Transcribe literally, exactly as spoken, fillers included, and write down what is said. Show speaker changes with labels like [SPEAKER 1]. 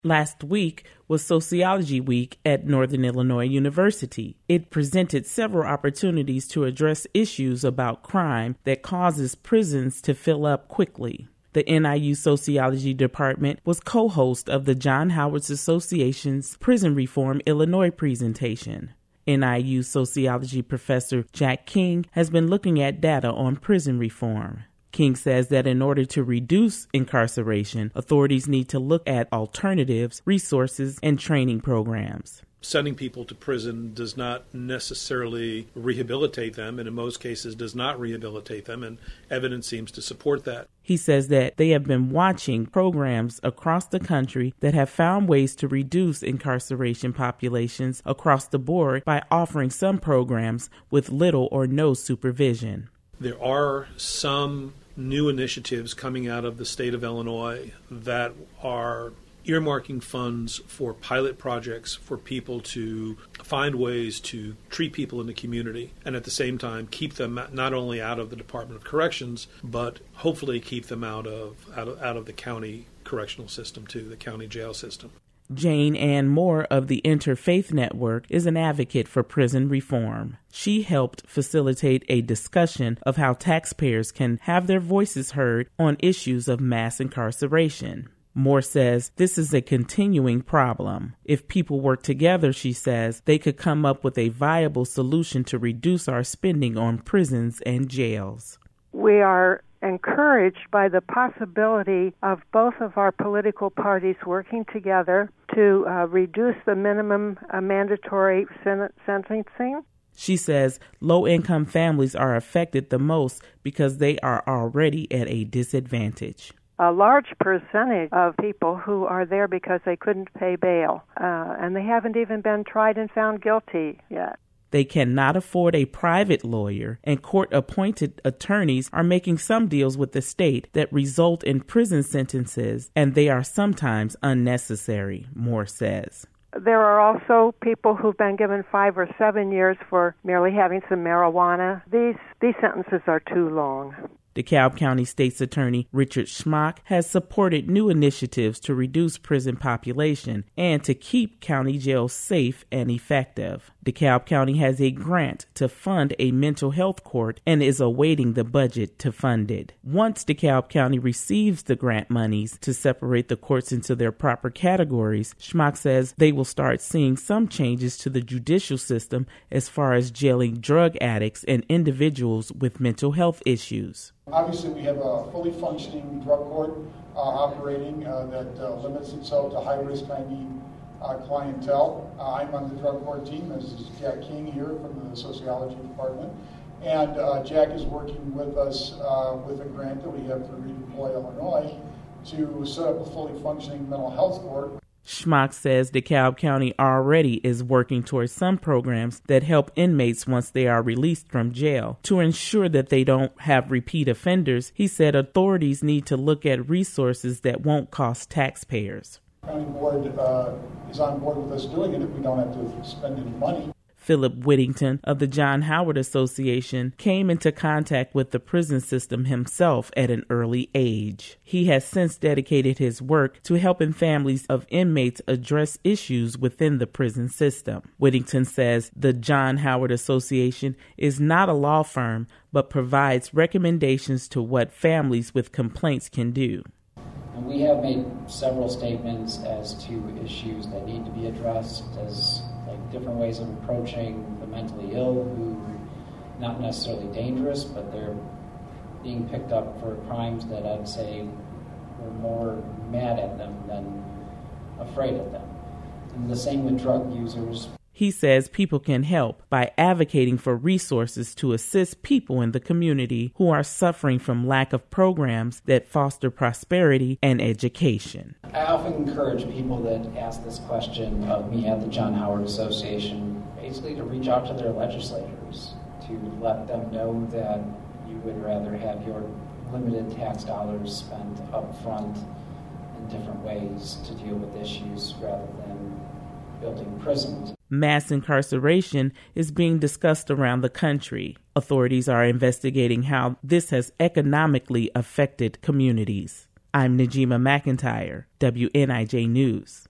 [SPEAKER 1] Last week was Sociology Week at Northern Illinois University. It presented several opportunities to address issues about crime that causes prisons to fill up quickly. The N I U Sociology Department was co-host of the John Howard Association's Prison Reform Illinois presentation. N I U sociology professor Jack King has been looking at data on prison reform. King says that in order to reduce incarceration, authorities need to look at alternatives, resources, and training programs.
[SPEAKER 2] Sending people to prison does not necessarily rehabilitate them, and in most cases does not rehabilitate them, and evidence seems to support that.
[SPEAKER 1] He says that they have been watching programs across the country that have found ways to reduce incarceration populations across the board by offering some programs with little or no supervision.
[SPEAKER 2] There are some new initiatives coming out of the state of Illinois that are earmarking funds for pilot projects for people to find ways to treat people in the community and at the same time keep them not only out of the Department of Corrections, but hopefully keep them out of out of, out of the county correctional system too, the county jail system.
[SPEAKER 1] Jane Ann Moore of the Interfaith Network is an advocate for prison reform. She helped facilitate a discussion of how taxpayers can have their voices heard on issues of mass incarceration. Moore says this is a continuing problem. If people work together, she says, they could come up with a viable solution to reduce our spending on prisons and jails.
[SPEAKER 3] We are encouraged by the possibility of both of our political parties working together to uh, reduce the minimum uh, mandatory sen- sentencing.
[SPEAKER 1] She says low-income families are affected the most because they are already at a disadvantage.
[SPEAKER 3] A large percentage of people who are there because they couldn't pay bail, uh, and they haven't even been tried and found guilty yet.
[SPEAKER 1] They cannot afford a private lawyer, and court-appointed attorneys are making some deals with the state that result in prison sentences, and they are sometimes unnecessary, Moore says.
[SPEAKER 3] There are also people who've been given five or seven years for merely having some marijuana. These these sentences are too long.
[SPEAKER 1] DeKalb County State's Attorney Richard Schmock has supported new initiatives to reduce prison population and to keep county jails safe and effective. DeKalb County has a grant to fund a mental health court and is awaiting the budget to fund it. Once DeKalb County receives the grant monies to separate the courts into their proper categories, Schmock says they will start seeing some changes to the judicial system as far as jailing drug addicts and individuals with mental health issues.
[SPEAKER 4] Obviously, we have a fully functioning drug court uh, operating uh, that uh, limits itself to high-risk I D uh, clientele. Uh, I'm on the drug court team. This is Jack King here from the sociology department. And uh, Jack is working with us uh, with a grant that we have through Redeploy Illinois to set up a fully functioning mental health court.
[SPEAKER 1] Schmock says DeKalb County already is working towards some programs that help inmates once they are released from jail. To ensure that they don't have repeat offenders, he said authorities need to look at resources that won't cost taxpayers.
[SPEAKER 4] The county board uh, is on board with us doing it if we don't have to spend any money.
[SPEAKER 1] Philip Whittington of the John Howard Association came into contact with the prison system himself at an early age. He has since dedicated his work to helping families of inmates address issues within the prison system. Whittington says the John Howard Association is not a law firm, but provides recommendations to what families with complaints can do.
[SPEAKER 5] And we have made several statements as to issues that need to be addressed, as like different ways of approaching the mentally ill who not necessarily dangerous, but they're being picked up for crimes that I'd say we're more mad at them than afraid of them. And the same with drug users.
[SPEAKER 1] He says people can help by advocating for resources to assist people in the community who are suffering from lack of programs that foster prosperity and education.
[SPEAKER 5] I often encourage people that ask this question of me at the John Howard Association basically to reach out to their legislators, to let them know that you would rather have your limited tax dollars spent up front in different ways to deal with issues rather than building prisons.
[SPEAKER 1] Mass incarceration is being discussed around the country. Authorities are investigating how this has economically affected communities. I'm Najima McIntyre, W N I J News.